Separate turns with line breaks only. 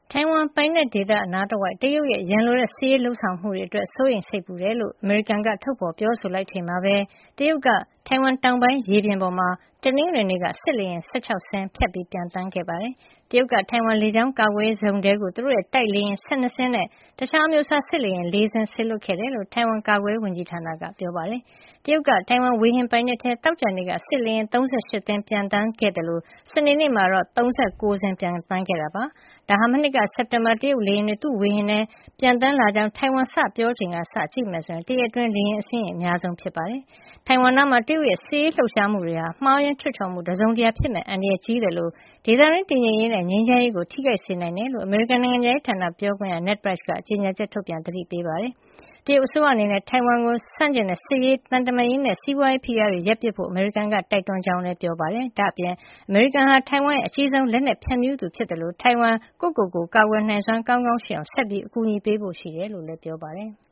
ထိုင်ဝမ်ပိုင်နက်ဒေသအနားတဝိုက်တရုတ်ရဲ့ရန်လိုတဲ့စစ်ရေးလုပ်ဆောင်မှုတွေအတွက်စိုးရိမ်စိတ်ပူတယ်လို့အမေရိကန်ကထုတ်ဖေါ်ပြောဆိုလိုက်ချိန်မှာပဲတရုတ်ကထိုင်ဝမ်တောင်ပိုင်းရေပြင်ပေါ်မှာတနင်္ဂနွေနေ့ကစစ်လေယာဉ်16စင်းဖြတ်ပြီးပျံသန်းခဲ့ပါတယ်။တရုတ်ကထိုင်ဝမ်လေကြောင်းကာကွယ်ရေးဇုံတဲကိုသူတို့ရဲ့တိုက်လေယာဉ်12စင်းနဲ့တခြားအမျိုးအစားစစ်လေယာဉ်4စင်းဆေလွှတ်ခဲ့တယ်လို့ထိုင်ဝမ်ကာကွယ်ရေးဝန်ကြီးဌာနကပြောပါတယ်။တရုတ်ကထိုင်ဝမ်ဝေဟင်ပိုင်နက်ထဲသောကြာနေ့ကစစ်လေယာဉ်38စင်းပျံသန်းခဲ့တယ်လို့စနေနေ့မှာတော့39စင်းပျံသန်းခဲ့တာပါ။ဒါဟာမနှစ်ကစက်တင်ဘာတရုတ်လေယာဉ်တွေသူ့ဝေဟင်ထဲပျံသန်းလာကြောင်းထိုင်ဝမ်စပြောချိန်ကစကြည့်မယ်ဆိုရင်တရက်အတွင်းလေယာဉ်အစင်းရေအများဆုံးဖြစ်ပါတယ်။ထိုင်ဝမ်နားမှာတရုတ်ရဲ့စစ်ရေးလှုပ်ရှားမှုတွေဟာမှားယွင်းချွတ်ချော်မှုတစုံတရာဖြစ်မဲ့အန္တရာယ်ကြီးတယ်လို့ဒေသတွင်းတည်ငြိမ်ရေးနဲ့ငြိမ်းချမ်းရေးကိုထိခိုက်စေနိုင်တယ်လို့အမေရိကန်နိုင်ငံခြားရေးဌာနပြောခွင့်ရ Ned Price ကကြေညာချက်ထုတ်ပြန်သတိပေးပါတယ်။တရုတ်အစိုးရအနေနဲ့ထိုင်ဝမ်ကိုဆန့်ကျင်တဲ့စစ်ရေးသံတမန်ရေးနဲ့စီးပွားရေးဖိအားတွေရပ်ပစ်ဖို့အမေရိကန်ကတိုက်တွန်းကြောင်းလည်းပြောပါတယ်။ဒါ့အပြင်အမေရိကန်ဟာထိုင်ဝမ်ရဲ့အကြီးဆုံးလက်နက်ဖြန့်ဖြူးသူဖြစ်တယ်လို့ထိုင်ဝမ်ကိုယ့်ကိုယ်ကိုကာကွယ်နိုင်စွမ်းကောင်းကောင်းရှိအောင်ဆက်ပြီးအကူအညီပေးဖို့ရှိတယ်လို့လည်းပြောပါတယ်။